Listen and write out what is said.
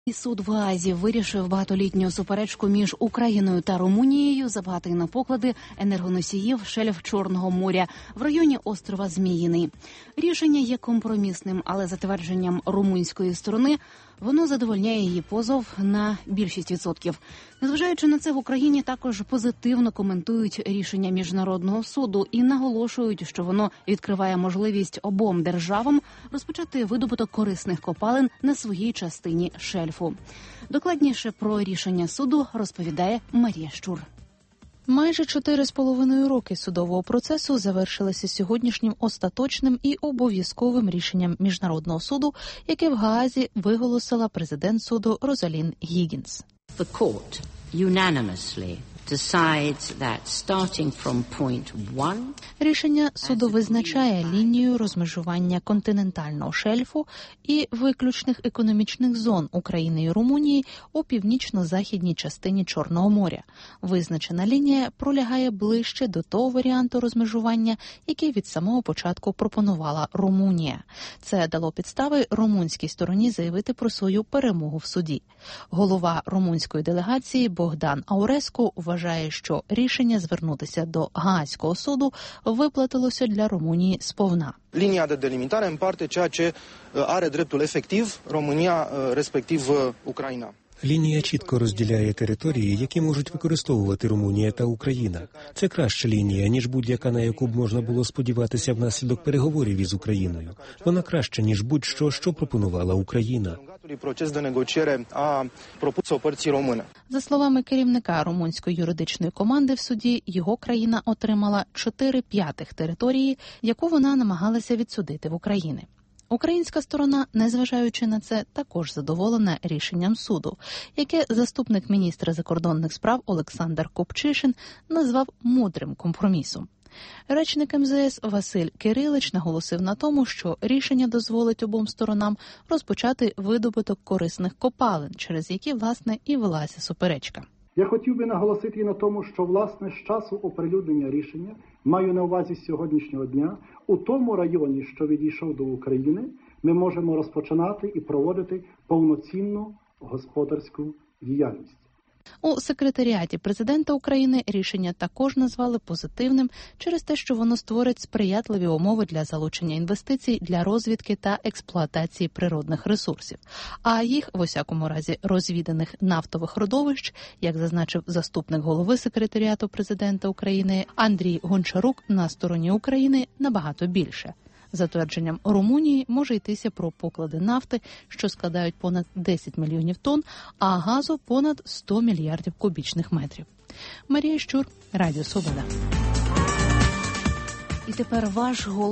Суд в Гаазі вирішив багатолітню суперечку між Україною та Румунією за багатий на поклади енергоносіїв шельф Чорного моря в районі острова Зміїний. Рішення є компромісним, але за твердженням румунської сторони воно задовольняє її позов на більшість відсотків. Незважаючи на це, в Україні також позитивно коментують рішення Міжнародного суду і наголошують, що воно відкриває можливість обом державам розпочати видобуток корисних копалин на своїй частині шельфу. Докладніше про рішення суду розповідає Марія Щур. Майже 4,5 роки судового процесу завершилися сьогоднішнім остаточним і обов'язковим рішенням Міжнародного суду, яке в Гаазі виголосила президент суду Розалін Гіггінс. The court unanimously decides that starting from point 1 Рішення суду визначає лінію розмежування континентального шельфу і виключних економічних зон України і Румунії у північно-західній частині Чорного моря. Визначена лінія пролягає ближче до того варіанту розмежування, який від самого початку пропонувала Румунія. Це дало підстави румунській стороні заявити про свою перемогу в суді. Голова румунської делегації Богдан Ауреску вважає, що рішення звернутися до Гаазького суду виплатилося для Румунії сповна. Linia de delimitare împarte ceea ce are dreptul efectiv România, respectiv Ucraina. Лінія чітко розділяє території, які можуть використовувати Румунія та Україна. Це краща лінія, ніж будь-яка, на яку б можна було сподіватися внаслідок переговорів із Україною. Вона краща, ніж будь-що, що пропонувала Україна. За словами керівника румунської юридичної команди в суді, його країна отримала 4/5 території, яку вона намагалася відсудити в Україні. Українська сторона, незважаючи на це, також задоволена рішенням суду, яке заступник міністра закордонних справ Олександр Копчишин назвав мудрим компромісом. Речник МЗС Василь Кирилич наголосив на тому, що рішення дозволить обом сторонам розпочати видобуток корисних копалин, через які, власне, і велася суперечка. Я хотів би наголосити на тому, що, власне, з часу оприлюднення рішення, маю на увазі сьогоднішнього дня, у тому районі, що відійшов до України, ми можемо розпочинати і проводити повноцінну господарську діяльність. У секретаріаті президента України рішення також назвали позитивним через те, що воно створить сприятливі умови для залучення інвестицій для розвідки та експлуатації природних ресурсів. А їх, в усякому разі, розвіданих нафтових родовищ, як зазначив заступник голови секретаріату президента України Андрій Гончарук, на стороні України набагато більше. За твердженням Румунії, може йтися про поклади нафти, що складають понад 10 мільйонів тонн, а газу – понад 100 мільярдів кубічних метрів. Марія Щур, Радіо Свобода. І тепер ваш голос.